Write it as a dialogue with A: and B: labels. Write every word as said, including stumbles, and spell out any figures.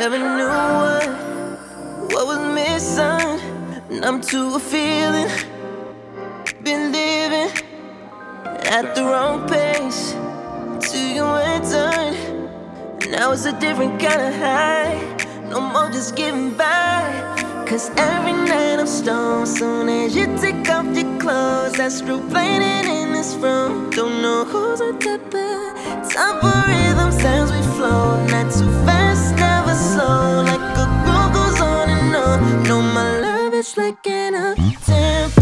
A: Never knew what, what was missing. Numb to a feeling. Been living at the wrong pace till you went done. Now it's a different kind of high. No more just getting by. Cause every night I'm stoned. Soon as you take off your clothes, that's through playing in this room. Don't know who's on top of time for rhythms as we flow. Not too fast, never slow. Like a groove goes on and on. No, my love is like an up tempo.